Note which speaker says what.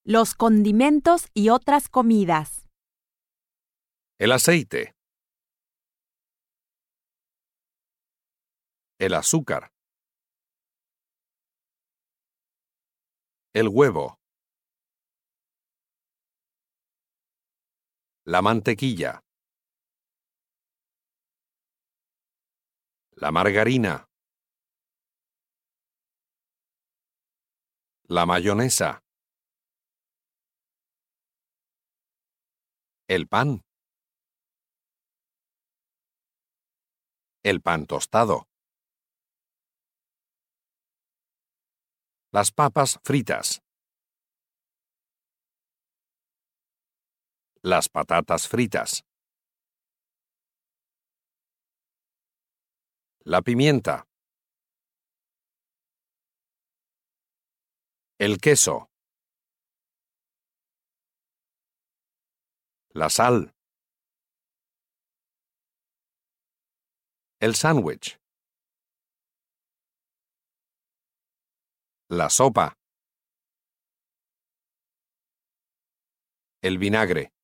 Speaker 1: los condimentos y otras comidas,
Speaker 2: el aceite, el azúcar, el huevo, la mantequilla, la margarina, la mayonesa, el pan tostado, las papas fritas, las patatas fritas, la pimienta, el queso, la sal, el sándwich, la sopa, el vinagre.